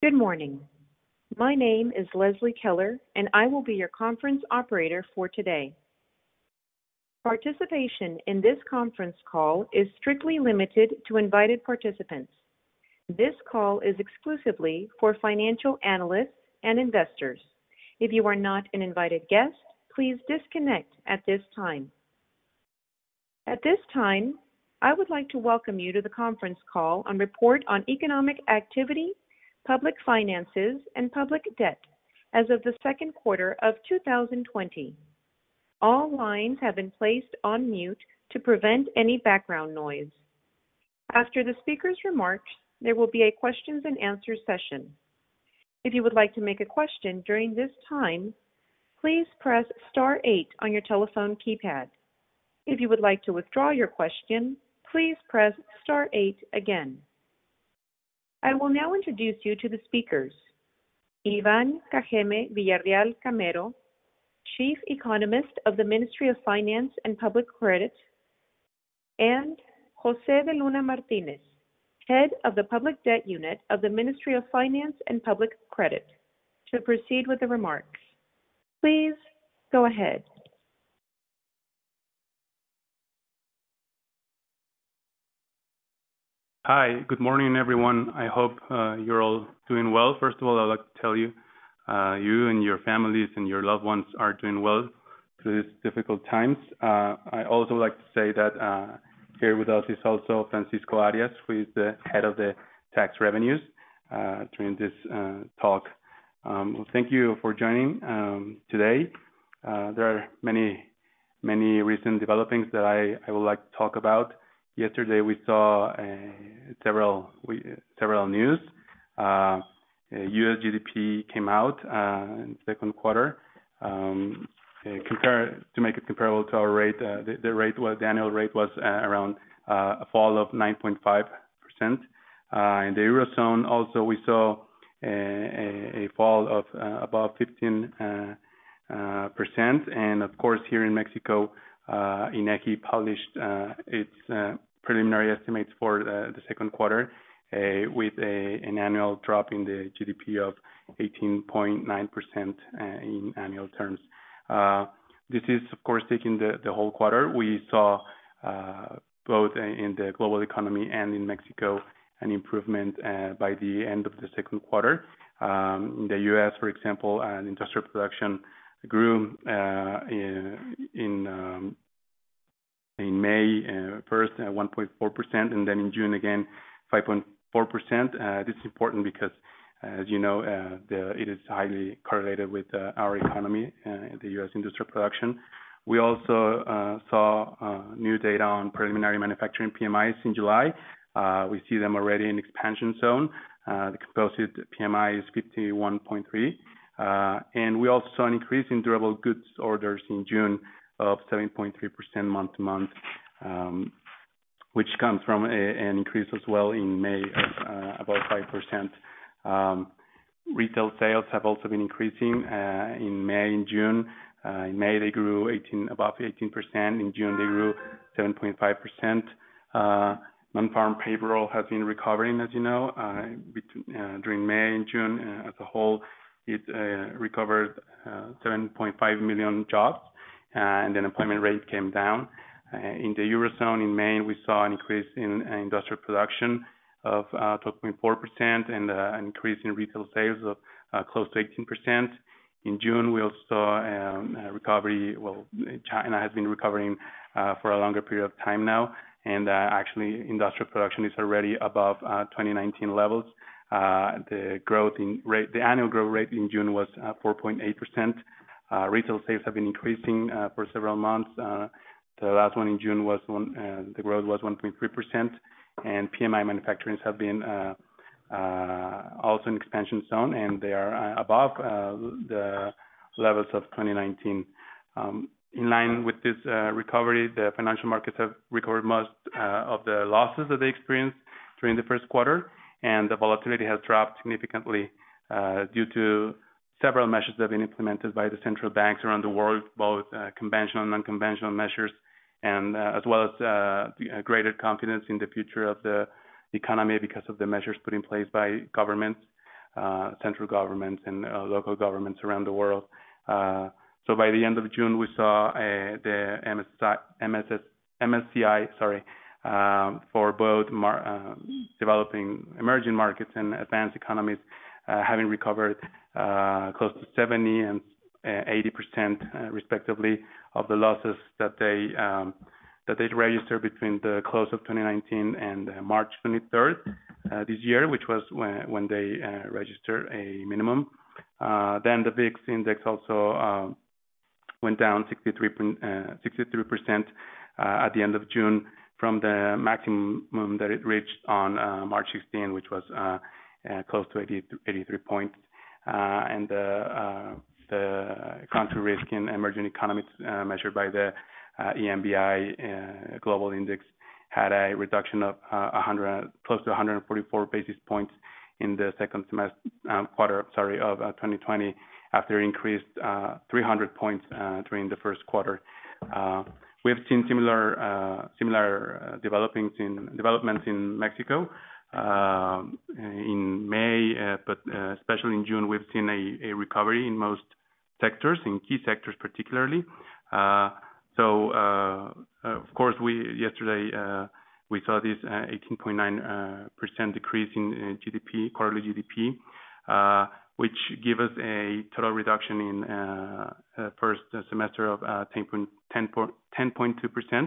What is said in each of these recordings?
Good morning. My name is Leslie Keller, and I will be your conference operator for today. Participation in this conference call is strictly limited to invited participants. This call is exclusively for financial analysts and investors. If you are not an invited guest, please disconnect at this time. At this time, I would like to welcome you to the conference call on Report on Economic Activity, Public Finances, and Public Debt as of the second quarter of 2020. All lines have been placed on mute to prevent any background noise. After the speaker's remarks, there will be a questions and answers session. If you would like to make a question during this time, please press star 8 on your telephone keypad. If you would like to withdraw your question, please press star 8 again. I will now introduce you to the speakers. Iván Cajeme Villarreal Camero, Chief Economist of the Ministry of Finance and Public Credit, and José de Luna Martínez, Head of the Public Debt Unit of the Ministry of Finance and Public Credit, to proceed with the remarks. Please go ahead. Hi, good morning, everyone. I hope you're all doing well. First of all, I'd like to tell you, you and your families and your loved ones are doing well through these difficult times. I also like to say that here with us is also Francisco Arias, who is the head of the tax revenues during this talk. Well, thank you for joining today. There are many recent developments that I would like to talk about. Yesterday we saw several news. U.S. GDP came out in the second quarter. To make it comparable to our rate, the annual rate was around a fall of 9.5%. In the eurozone, also we saw a fall of above 15%. And of course, here in Mexico, INEGI published its preliminary estimates for the second quarter with an annual drop in the GDP of 18.9% in annual terms. This is, of course, taking the whole quarter. We saw both in the global economy and in Mexico an improvement by the end of the second quarter. In the U.S., for example, industrial production grew in May first 1.4%, and then in June again 5.4%. This is important because, as you know, it is highly correlated with our economy, the U.S. industrial production. We also saw new data on preliminary manufacturing PMIs in July. We see them already in expansion zone. The composite PMI is 51.3. And we also saw an increase in durable goods orders in June of 7.3% month to month, which comes from an increase as well in May of about 5%. Retail sales have also been increasing in May and June. In May they grew above 18%. In June they grew 7.5%. Non-farm payroll has been recovering, as you know, during May and June as a whole. It recovered 7.5 million jobs, and the unemployment rate came down. In the Eurozone, in May, we saw an increase in industrial production of 12.4% and an increase in retail sales of close to 18%. In June, we also saw a recovery. Well, China has been recovering for a longer period of time now, and actually industrial production is already above 2019 levels. The annual growth rate in June was 4.8%. Retail sales have been increasing for several months. The last one in June was the growth was 1.3%, and PMI manufacturings have been also in expansion zone, and they are above the levels of 2019. In line with this recovery, the financial markets have recovered most of the losses that they experienced during the first quarter, and the volatility has dropped significantly due to several measures that have been implemented by the central banks around the world, both conventional and non-conventional measures, and as well as greater confidence in the future of the economy because of the measures put in place by governments. central governments and local governments around the world. So by the end of June, we saw the MSCI, for both developing emerging markets and advanced economies, having recovered close to 70 and 80% respectively of the losses that they registered between the close of 2019 and March 23rd this year, which was when they registered a minimum. Then the VIX index also went down 63% at the end of June from the maximum that it reached on March 16, which was close to 83 points. And the country risk in emerging economies measured by the EMBI global index had a reduction of close to 144 basis points in the second quarter of 2020, after it increased 300 points during the first quarter. We have seen similar developments in Mexico in May, but especially in June, we've seen a recovery in most sectors, in key sectors particularly. Of course, yesterday we saw this 18.9% decrease in GDP, quarterly GDP, which gave us a total reduction in first semester of 10.2%.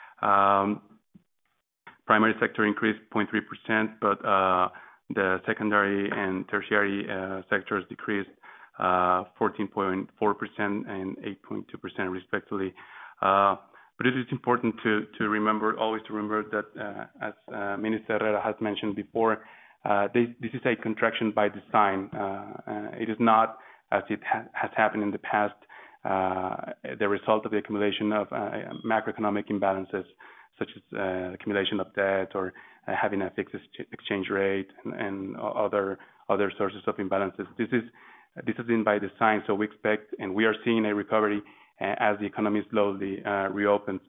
Primary sector increased 0.3%, but the secondary and tertiary sectors decreased 14.4% and 8.2% respectively. But it is important to remember that, as Minister Herrera has mentioned before, this is a contraction by design. It is not, as it has happened in the past, the result of the accumulation of macroeconomic imbalances, such as accumulation of debt or having a fixed exchange rate and other sources of imbalances. This has been by design, so we expect and we are seeing a recovery as the economy slowly reopens.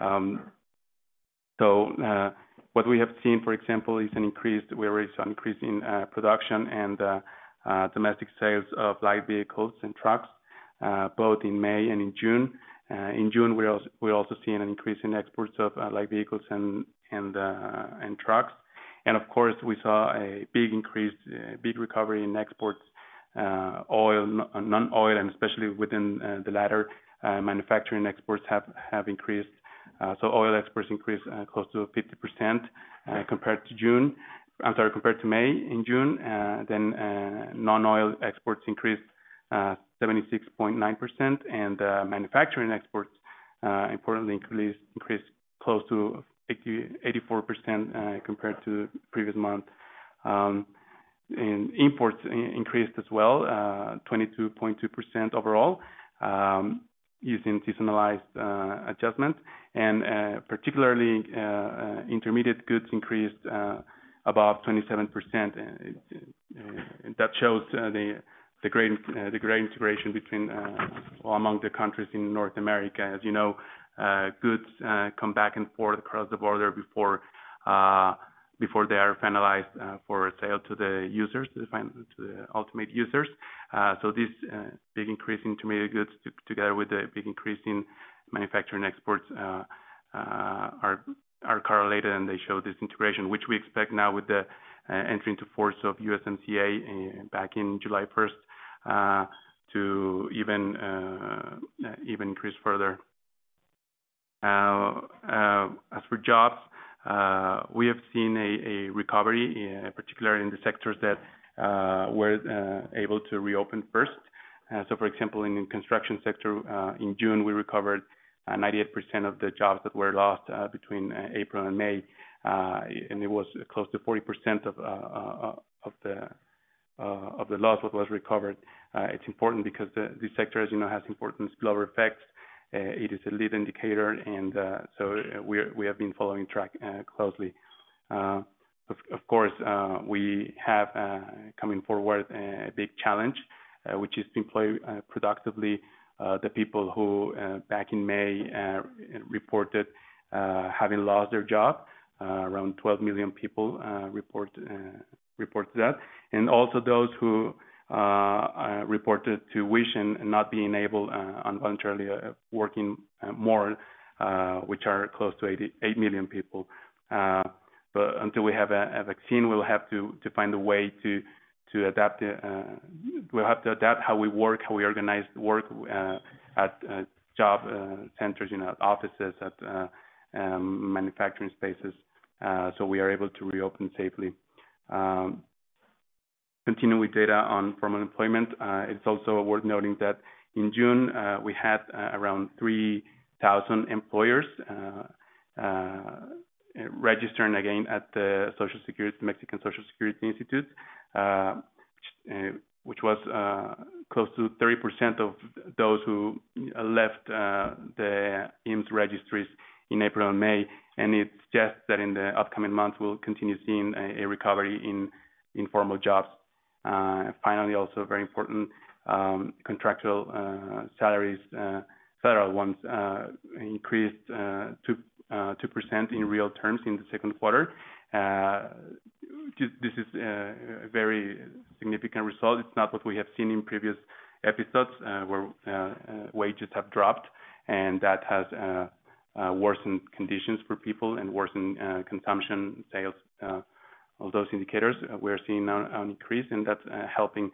What we have seen, for example, is we already saw an increase in production and domestic sales of light vehicles and trucks, both in May and in June. In June, we're also seeing an increase in exports of light vehicles and trucks. And of course, we saw a big recovery in exports, oil, non-oil, and especially within the latter, manufacturing exports have increased. So oil exports increased close to 50% compared to May in June. Then non-oil exports increased 76.9%, and manufacturing exports importantly increased close to 84% compared to the previous month. And imports increased as well, 22.2% overall, using seasonalized adjustments, and particularly intermediate goods increased above 27%. That shows the great integration between among the countries in North America. As you know, goods come back and forth across the border before they are finalized for sale to the users, to the ultimate users. So this big increase in intermediate goods, together with the big increase in manufacturing exports, are correlated, and they show this integration, which we expect now with the entry into force of USMCA back in July 1st to even increase further. As for jobs, we have seen a recovery, particularly in the sectors that were able to reopen first. So, for example, in the construction sector, in June we recovered 98% of the jobs that were lost between April and May, and it was close to 40% of the loss that was recovered. It's important because this sector, as you know, has important spillover effects. It is a lead indicator, and so we have been following track closely. Of course, we have coming forward a big challenge, which is to employ productively the people who back in May reported having lost their job. Around 12 million people report reported that, and also those who reported to wish and not being able involuntarily working more, which are close to 88 million people. But until we have a vaccine, we'll have to find a way to adapt. We'll have to adapt how we work, how we organize work at job centers, at offices, at manufacturing spaces, so we are able to reopen safely. Continue with data on formal employment. It's also worth noting that in June we had around 3,000 employers registering again at the Mexican Social Security Institute, which was close to 30% of those who left the IMSS registries in April and May, and it suggests that in the upcoming months we'll continue seeing a recovery in informal jobs. Finally, also very important, contractual salaries, federal ones, increased 2% in real terms in the second quarter. This is a very significant result. It's not what we have seen in previous episodes where wages have dropped, and that has worsened conditions for people and worsened consumption, sales. All those indicators we're seeing now an increase, and that's helping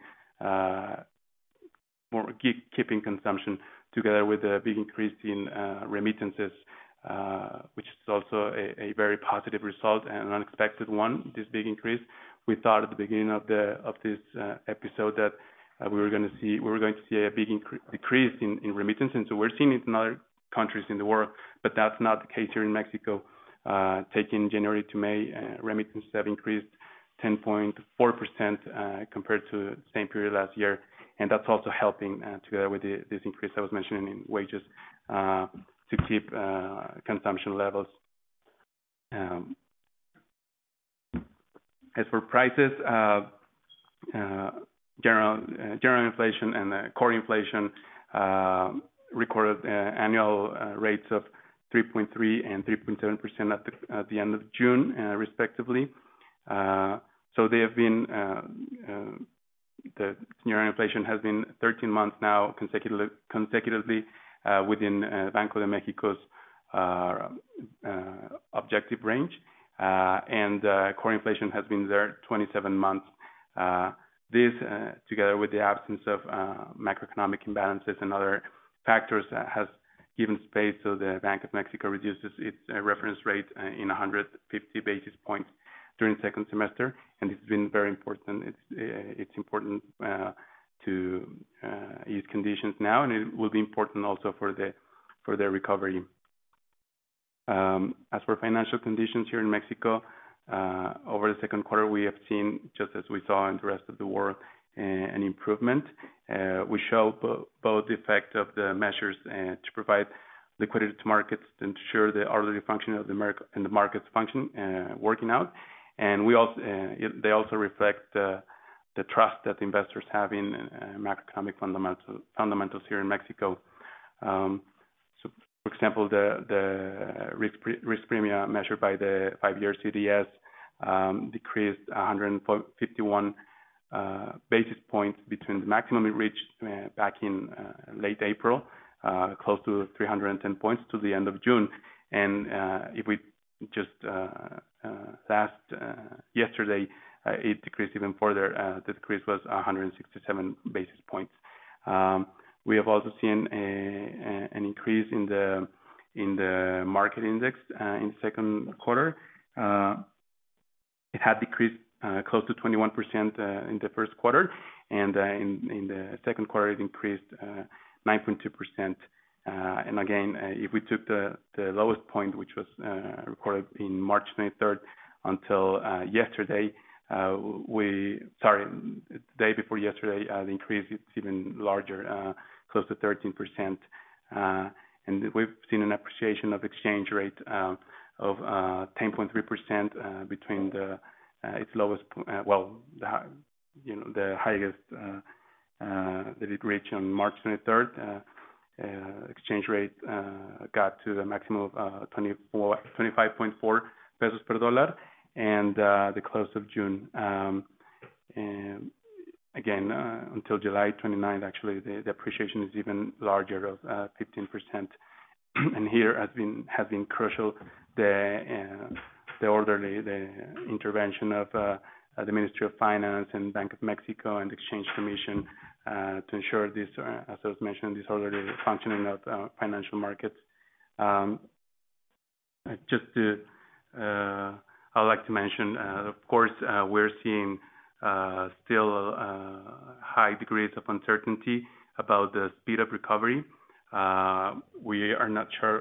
keeping consumption, together with a big increase in remittances, which is also a very positive result and an unexpected one. This big increase, we thought at the beginning of this episode that we were going to see a big decrease in remittances. So we're seeing it in other countries in the world, but that's not the case here in Mexico. Taking January to May, remittances have increased 10.4% compared to the same period last year, and that's also helping, together with this increase I was mentioning in wages, to keep consumption levels. As for prices, general inflation and core inflation recorded annual rates of 3.3 and 3.7% at the end of June, respectively. So they have been the general inflation has been 13 months now consecutively within Banco de Mexico's objective range, and core inflation has been there 27 months. This, together with the absence of macroeconomic imbalances and other factors, has given space so the Bank of Mexico reduces its reference rate in 150 basis points during the second semester, and it's been very important. It's important to ease conditions now, and it will be important also for the recovery. As for financial conditions here in Mexico, over the second quarter, we have seen, just as we saw in the rest of the world, an improvement. We show both the effect of the measures to provide liquidity to markets to ensure the orderly functioning of the markets function working out, and they also reflect the trust that investors have in macroeconomic fundamentals here in Mexico. So, for example, the risk premium measured by the 5-year CDS decreased 151 basis points between the maximum it reached back in late April, close to 310 points, to the end of June. And if we just yesterday, it decreased even further. The decrease was 167 basis points. We have also seen an increase in the market index in the second quarter. It had decreased close to 21% in the first quarter, and in the second quarter it increased 9.2%. And again, if we took the lowest point, which was recorded in March 23rd, until yesterday, the day before yesterday, the increase is even larger, close to 13%. And we've seen an appreciation of exchange rate of 10.3% between its lowest, the highest that it reached on March 23rd. Exchange rate got to the maximum of 25.4 pesos per dollar, and the close of June again, until July 29th, actually, the appreciation is even larger of 15%. And here has been crucial the intervention of the Ministry of Finance and Bank of Mexico and the Exchange Commission to ensure this, as I was mentioning, this orderly functioning of financial markets. I'd like to mention, of course, we're seeing still high degrees of uncertainty about the speed of recovery. We are not sure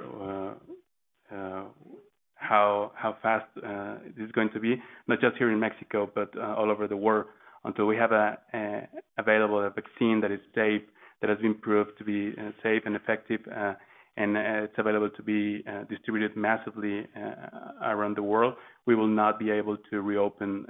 how fast it is going to be, not just here in Mexico, but all over the world, until we have available a vaccine that is safe, that has been proved to be safe and effective, and it's available to be distributed massively around the world. We will not be able to reopen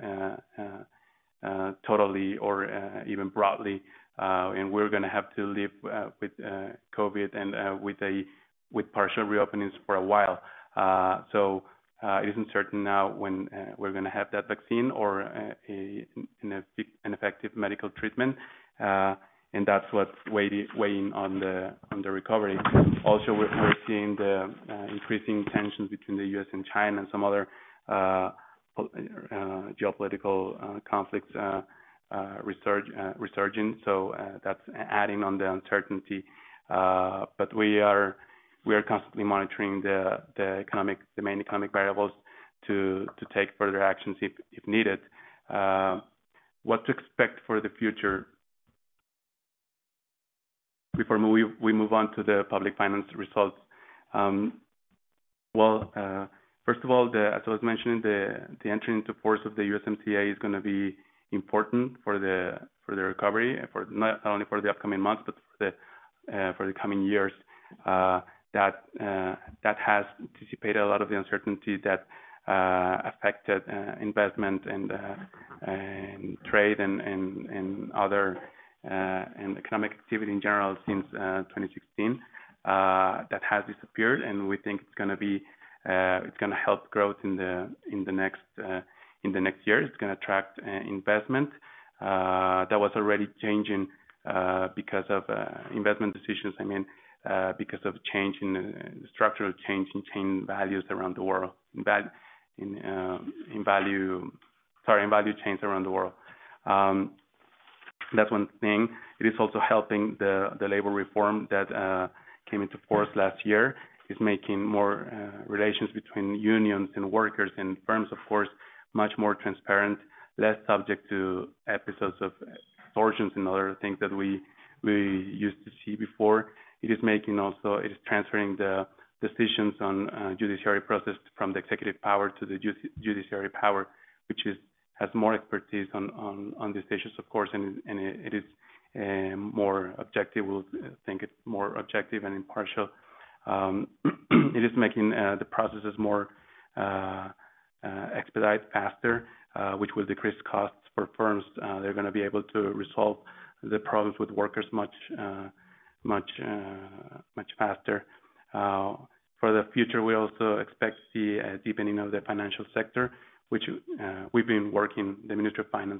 totally or even broadly, and we're going to have to live with COVID and with partial reopenings for a while. So it isn't certain now when we're going to have that vaccine or an effective medical treatment, and that's what's weighing on the recovery. Also, we're seeing the increasing tensions between the U.S. and China and some other geopolitical conflicts resurging. So that's adding on the uncertainty. But we are constantly monitoring the main economic variables to take further actions if needed. What to expect for the future? Before we move on to the public finance results, first of all, as I was mentioning, the entry into force of the USMCA is going to be important for the recovery, for not only for the upcoming months but for the coming years. That has anticipated a lot of the uncertainty that affected investment and trade and other and economic activity in general since 2016. That has disappeared, and we think it's going to help growth in the next year. It's going to attract investment. That was already changing because of investment decisions. Because of change in the structural change in chain values around the world, in value chains around the world. That's one thing. It is also helping the labor reform that came into force last year. Is making more relations between unions and workers and firms, of course, much more transparent, less subject to episodes of extortions and other things that we used to see before. It is transferring the decisions on judiciary process from the executive power to the judiciary power, which has more expertise on these issues, of course, and it is more objective. We'll think it's more objective and impartial. It is making the processes more expedite faster, which will decrease costs for firms. They're going to be able to resolve the problems with workers much faster. For the future, we also expect to see a deepening of the financial sector, which we've been working, the Ministry of Finance,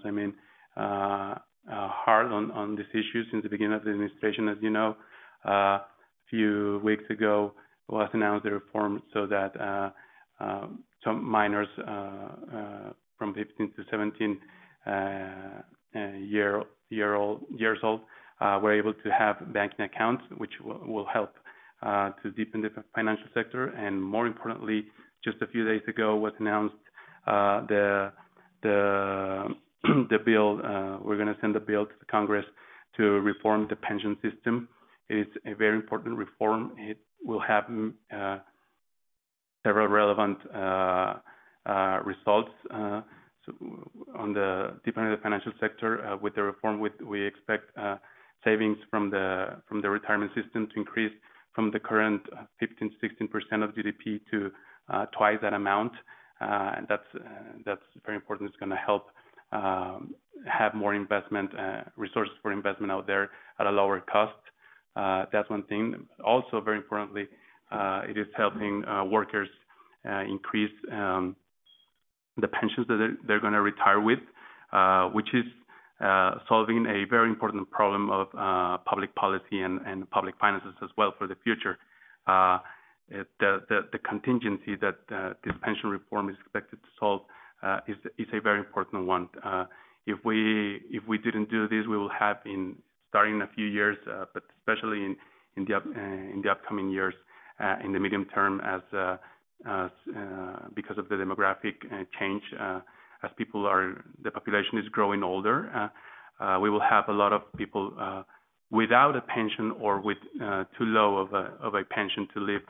hard on this issue since the beginning of the administration. As you know, a few weeks ago was announced the reform so that some minors from 15 to 17 years old were able to have banking accounts, which will help to deepen the financial sector. And more importantly, just a few days ago was announced the bill. We're going to send a bill to the Congress to reform the pension system. It is a very important reform. It will have several relevant results. So on the deepening of the financial sector, with the reform, we expect savings from the retirement system to increase from the current 15 to 16% of GDP to twice that amount. And that's very important. It's going to help have more investment resources for investment out there at a lower cost. That's one thing. Also, very importantly, it is helping workers increase the pensions that they're going to retire with, which is solving a very important problem of public policy and public finances as well for the future. The contingency that this pension reform is expected to solve is a very important one. If we didn't do this, we will have starting in a few years, but especially in the upcoming years, in the medium term, as because of the demographic change, as the population is growing older, we will have a lot of people without a pension or with too low of a pension to live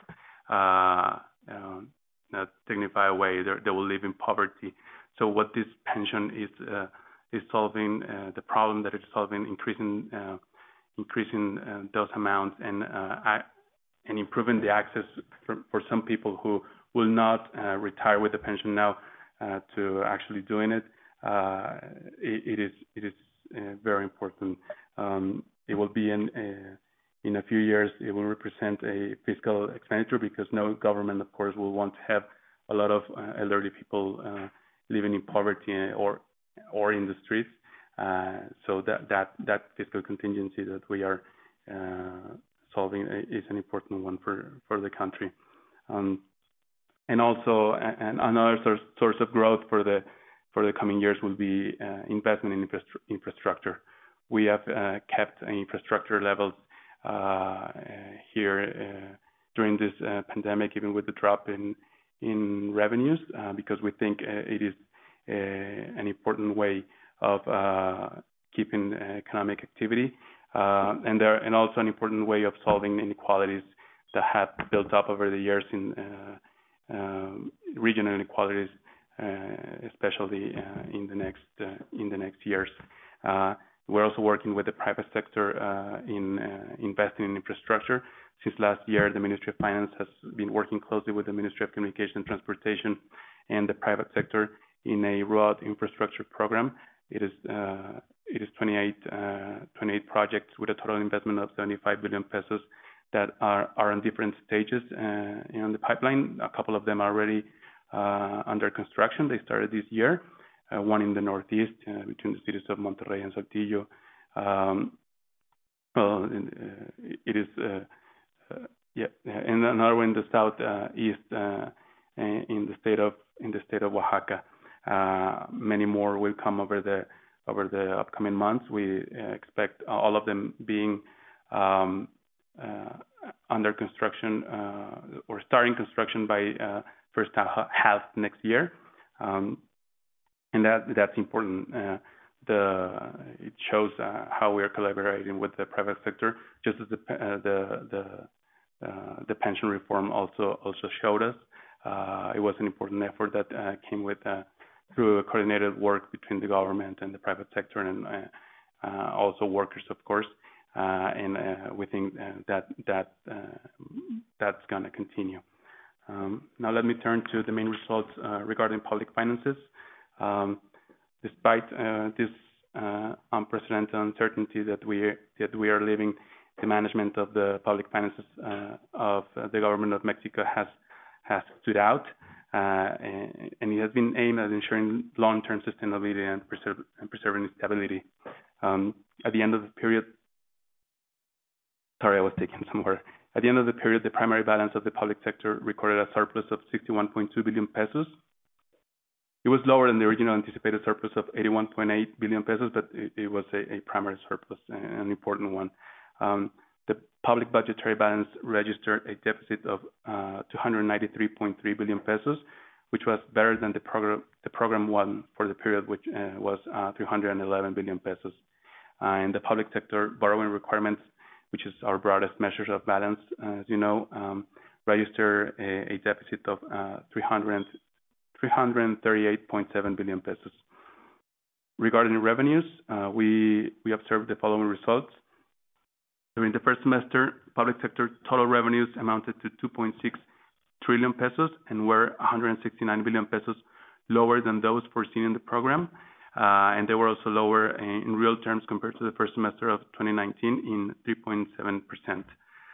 in a dignified way. They will live in poverty. So what this pension is solving, the problem that it's solving, increasing those amounts and improving the access for some people who will not retire with a pension now to actually doing it. It is very important. It will be in a few years. It will represent a fiscal expenditure because no government, of course, will want to have a lot of elderly people living in poverty or in the streets. So that fiscal contingency that we are solving is an important one for the country. And also, another source of growth for the coming years will be investment in infrastructure. We have kept infrastructure levels here during this pandemic, even with the drop in revenues, because we think it is an important way of keeping economic activity, and also an important way of solving inequalities that have built up over the years in regional inequalities, especially in the next years. We're also working with the private sector in investing in infrastructure. Since last year, the Ministry of Finance has been working closely with the Ministry of Communication and Transportation and the private sector in a road infrastructure program. It is 28 projects with a total investment of 75 billion pesos that are in different stages in the pipeline. A couple of them are already under construction. They started this year. One in the northeast between the cities of Monterrey and Saltillo. It is and another one in the southeast in the state of Oaxaca. Many more will come over the upcoming months. We expect all of them being under construction or starting construction by first half next year. And that's important. It shows how we are collaborating with the private sector, just as the pension reform also showed us. It was an important effort that came through a coordinated work between the government and the private sector, and also workers, of course. And we think that's going to continue. Now let me turn to the main results regarding public finances. Despite this unprecedented uncertainty that we are living, the management of the public finances of the government of Mexico has stood out, and it has been aimed at ensuring long-term sustainability and preserving stability. At the end of the period, sorry, I was taking some water. At the end of the period, the primary balance of the public sector recorded a surplus of 61.2 billion pesos. It was lower than the original anticipated surplus of 81.8 billion pesos, but it was a primary surplus, an important one. The public budgetary balance registered a deficit of 293.3 billion pesos, which was better than the program one for the period, which was 311 billion pesos. And the public sector borrowing requirements, which is our broadest measures of balance, as you know, register a deficit of 338.7 billion pesos. Regarding revenues, we observed the following results. During the first semester, public sector total revenues amounted to 2.6 trillion pesos and were 169 billion pesos lower than those foreseen in the program. And they were also lower in real terms compared to the first semester of 2019 in 3.7%.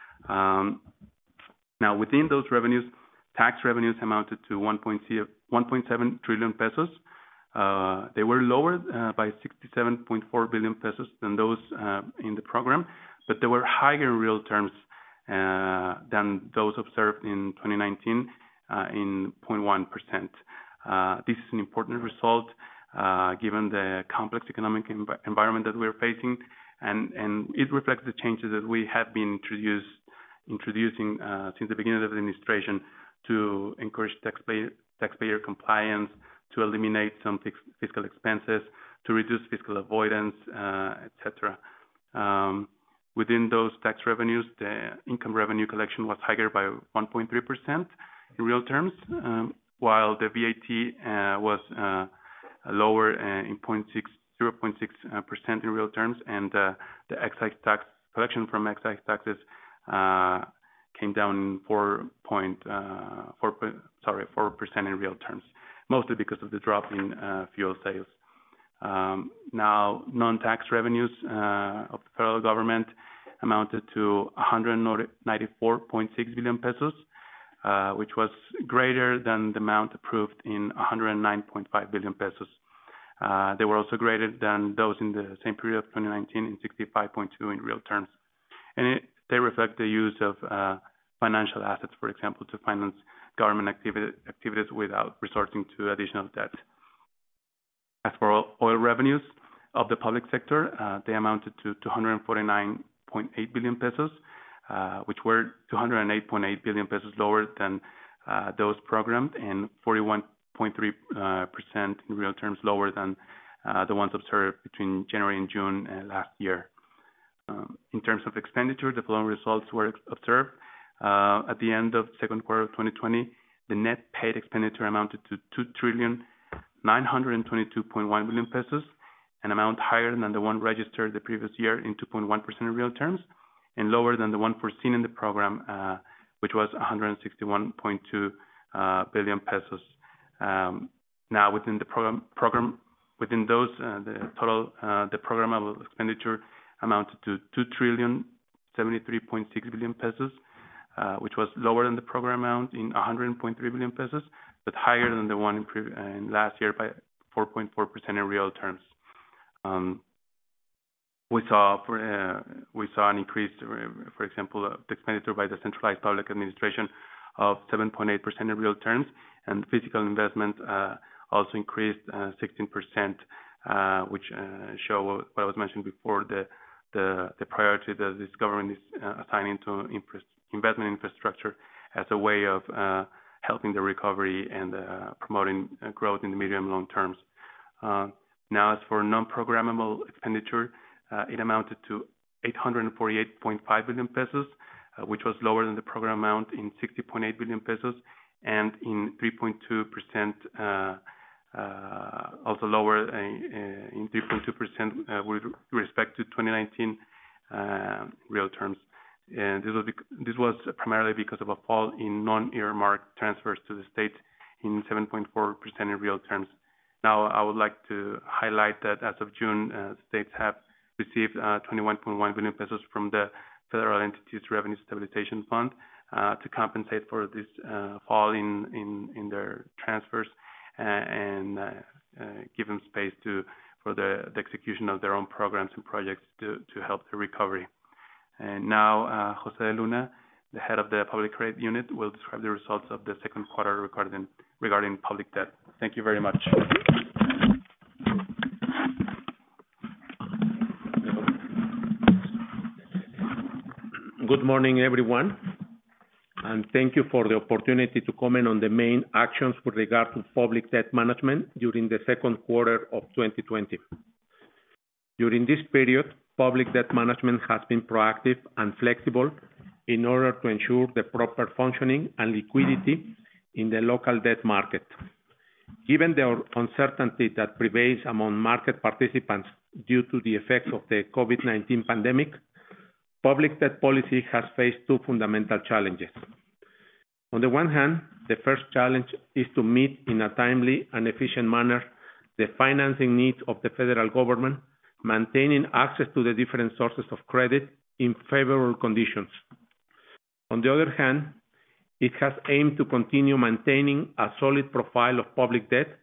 Now, within those revenues, tax revenues amounted to 1.7 trillion pesos, They were lower by 67.4 billion pesos than those in the program, but they were higher in real terms than those observed in 2019 in 0.1%. This is an important result given the complex economic environment that we're facing, and it reflects the changes that we have been introducing since the beginning of the administration to encourage taxpayer compliance, to eliminate some fiscal expenses, to reduce fiscal avoidance, etc. Within those tax revenues, the income revenue collection was higher by 1.3% in real terms, while the VAT was lower in 0.6% in real terms, and the excise tax collection from excise taxes came down 4% in real terms, mostly because of the drop in fuel sales. Now, non-tax revenues of the federal government amounted to 194.6 billion pesos, which was greater than the amount approved in 109.5 billion pesos. They were also greater than those in the same period of 2019 in 65.2 in real terms. And they reflect the use of financial assets, for example, to finance government activities without resorting to additional debt. As for oil revenues of the public sector, they amounted to 249.8 billion pesos, which were 208.8 billion pesos lower than those programmed, and 41.3% in real terms lower than the ones observed between January and June last year. In terms of expenditure, the following results were observed. At the end of the second quarter of 2020, the net paid expenditure amounted to 2,922.1 billion pesos, an amount higher than the one registered the previous year in 2.1% in real terms, and lower than the one foreseen in the program, which was 161.2 billion pesos. Now, within the program, within those, the total, the programmable expenditure amounted to 2,073.6 billion pesos, which was lower than the program amount in 100.3 billion pesos, but higher than the one in last year by 4.4% in real terms. We saw an increase, for example, the expenditure by the centralized public administration of 7.8% in real terms, and physical investment also increased 16%, which show what I was mentioned before, the priority that this government is assigning to investment infrastructure as a way of helping the recovery and promoting growth in the medium and long terms. Now, as for non-programmable expenditure, it amounted to 848.5 billion pesos, which was lower than the program amount in 60.8 billion pesos, and in 3.2%, also lower in 3.2% with respect to 2019 real terms. And this was primarily because of a fall in non-earmarked transfers to the state in 7.4% in real terms. Now, I would like to highlight that as of June, states have received 21.1 billion pesos from the Federal Entities Revenue Stabilization Fund to compensate for this fall in their transfers and give them space for the execution of their own programs and projects to help the recovery. And now, Jose de Luna, the head of the Public Credit Unit, will describe the results of the second quarter regarding public debt. Thank you very much. Good morning, everyone, and thank you for the opportunity to comment on the main actions with regard to public debt management during the second quarter of 2020. During this period, public debt management has been proactive and flexible in order to ensure the proper functioning and liquidity in the local debt market. Given the uncertainty that prevails among market participants due to the effects of the COVID-19 pandemic, public debt policy has faced two fundamental challenges. On the one hand, the first challenge is to meet in a timely and efficient manner the financing needs of the federal government, maintaining access to the different sources of credit in favorable conditions. On the other hand, it has aimed to continue maintaining a solid profile of public debt,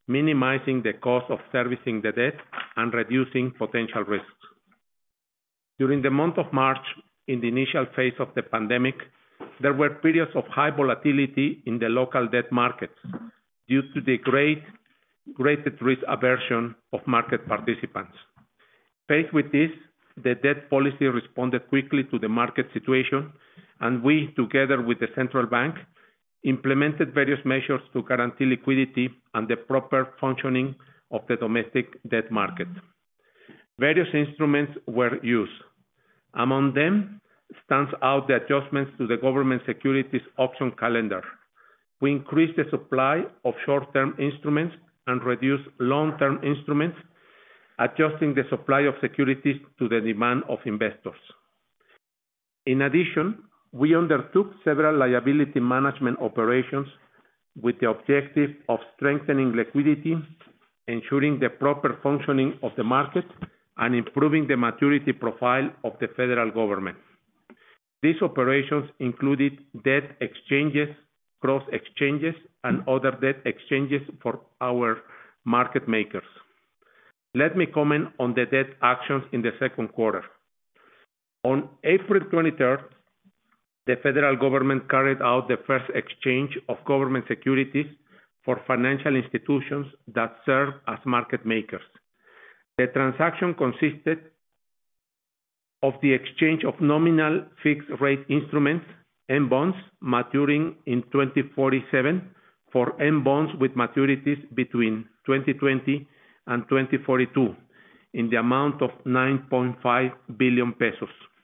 minimizing the cost of servicing the debt and reducing potential risks. During the month of March, in the initial phase of the pandemic, there were periods of high volatility in the local debt markets due to the greater risk aversion of market participants. Faced with this, the debt policy responded quickly to the market situation, and we, together with the central bank, implemented various measures to guarantee liquidity and the proper functioning of the domestic debt market. Various instruments were used. Among them stands out the adjustments to the government securities auction calendar. We increased the supply of short-term instruments and reduced long-term instruments, adjusting the supply of securities to the demand of investors. In addition, we undertook several liability management operations with the objective of strengthening liquidity, ensuring the proper functioning of the market, and improving the maturity profile of the federal government. These operations included debt exchanges, cross exchanges, and other debt exchanges for our market makers. Let me comment on the debt actions in the second quarter. On April 23rd, the federal government carried out the first exchange of government securities for financial institutions that serve as market makers. The transaction consisted of the exchange of nominal fixed rate instruments, M bonds, maturing in 2047 for M bonds with maturities between 2020 and 2042 in the amount of 9.5 billion pesos.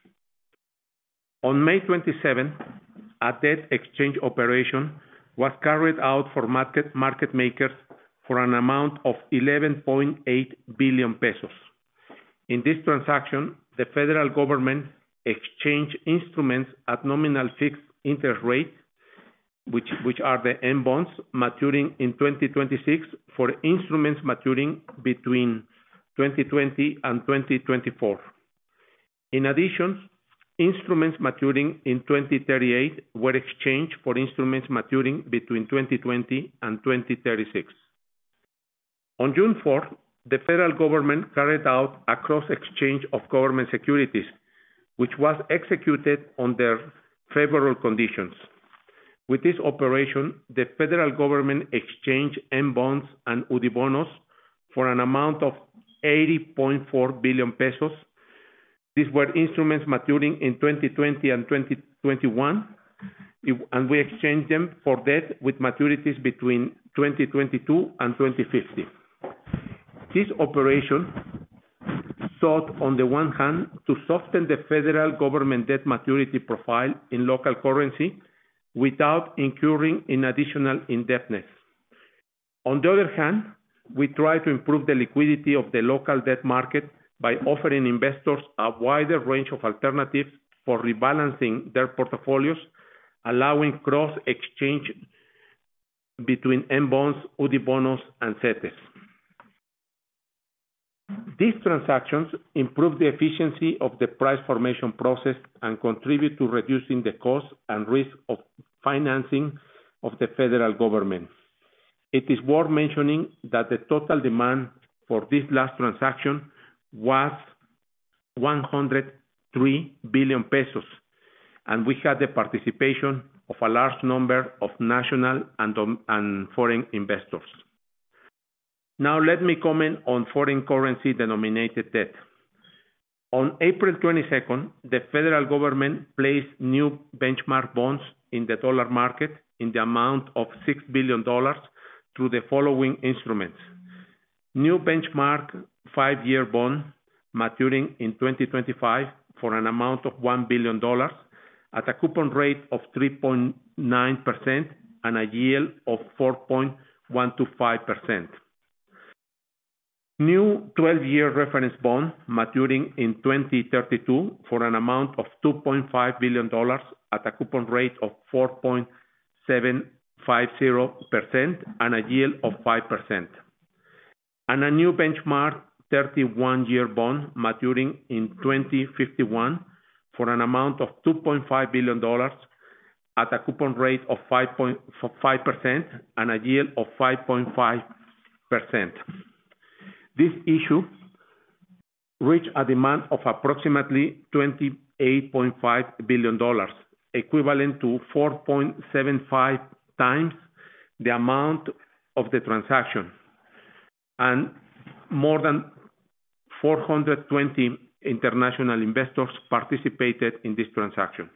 On May 27, a debt exchange operation was carried out for market makers for an amount of 11.8 billion pesos. In this transaction, the federal government exchanged instruments at nominal fixed interest rate, which are the M bonds maturing in 2026 for instruments maturing between 2020 and 2024. In addition, instruments maturing in 2038 were exchanged for instruments maturing between 2020 and 2036. On June 4th, the federal government carried out a cross-exchange of government securities, which was executed under favorable conditions. With this operation, the federal government exchanged M bonds and UDIBONOS for an amount of 80.4 billion pesos. These were instruments maturing in 2020 and 2021, and we exchanged them for debt with maturities between 2022 and 2050. This operation sought, on the one hand, to soften the federal government debt maturity profile in local currency without incurring in additional indebtedness. On the other hand, we try to improve the liquidity of the local debt market by offering investors a wider range of alternatives for rebalancing their portfolios, allowing cross-exchange between M bonds, UDIBONOS, and CETES. These transactions improve the efficiency of the price formation process and contribute to reducing the cost and risk of financing of the federal government. It is worth mentioning that the total demand for this last transaction was 103 billion pesos, and we had the participation of a large number of national and foreign investors. Now let me comment on foreign currency denominated debt. On April 22nd, the federal government placed new benchmark bonds in the dollar market in the amount of $6 billion through the following instruments. New benchmark 5-year bond maturing in 2025 for an amount of $1 billion at a coupon rate of 3.9% and a yield of 4.125%. New 12-year reference bond maturing in 2032 for an amount of $2.5 billion at a coupon rate of 4.750% and a yield of 5%. And a new benchmark 31-year bond maturing in 2051 for an amount of $2.5 billion at a coupon rate of 5% and a yield of 5.5%. This issue reached a demand of approximately $28.5 billion, equivalent to 4.75 times the amount of the transaction, and more than 420 international investors participated in this transaction.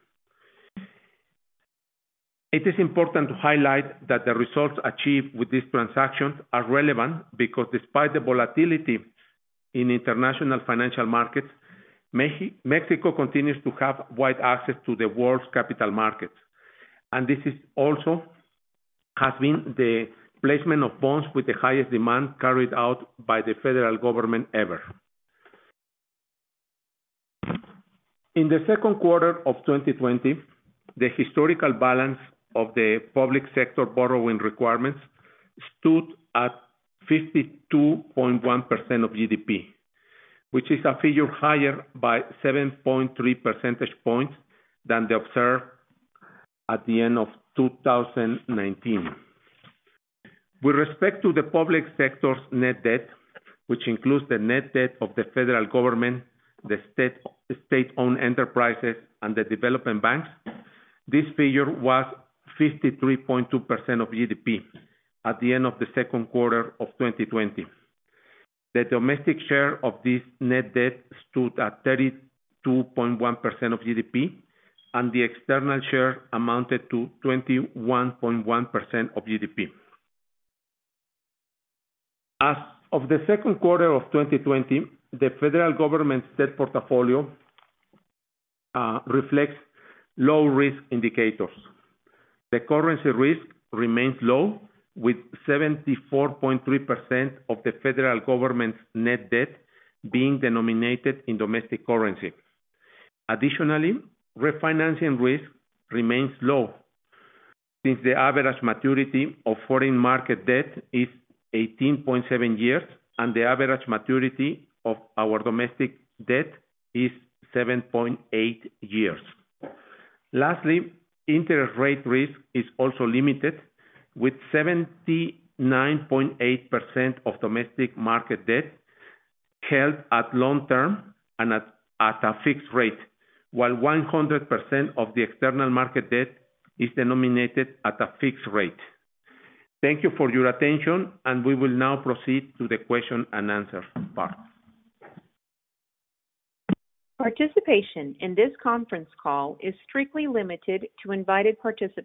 It is important to highlight that the results achieved with this transaction are relevant because despite the volatility in international financial markets, Mexico continues to have wide access to the world's capital markets. And this is also has been the placement of bonds with the highest demand carried out by the federal government ever. In the second quarter of 2020, the historical balance of the public sector borrowing requirements stood at 52.1% of GDP, which is a figure higher by 7.3 percentage points than the observed at the end of 2019. With respect to the public sector's net debt, which includes the net debt of the federal government, the state-owned enterprises, and the development banks, this figure was 53.2% of GDP at the end of the second quarter of 2020. The domestic share of this net debt stood at 32.1% of GDP, and the external share amounted to 21.1% of GDP. As of the second quarter of 2020, the federal government's debt portfolio reflects low-risk indicators. The currency risk remains low, with 74.3% of the federal government's net debt being denominated in domestic currency. Additionally, refinancing risk remains low, since the average maturity of foreign market debt is 18.7 years, and the average maturity of our domestic debt is 7.8 years. Lastly, interest rate risk is also limited, with 79.8% of domestic market debt held at long term and at a fixed rate, while 100% of the external market debt is denominated at a fixed rate. Thank you for your attention, and we will now proceed to the question and answer part. Participation in this conference call is strictly limited to invited participants.